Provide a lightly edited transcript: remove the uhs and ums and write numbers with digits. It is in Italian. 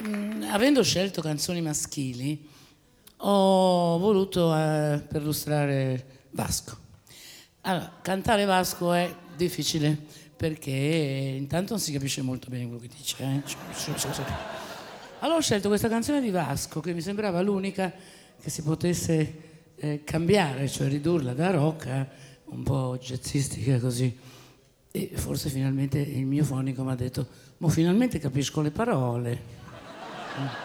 avendo scelto canzoni maschili, ho voluto perlustrare Vasco. Allora, cantare Vasco è difficile perché intanto non si capisce molto bene quello che dice. Allora ho scelto questa canzone di Vasco che mi sembrava l'unica che si potesse cambiare, cioè ridurla da rock a un po' jazzistica così. E forse finalmente il mio fonico mi ha detto: "Mo finalmente capisco le parole".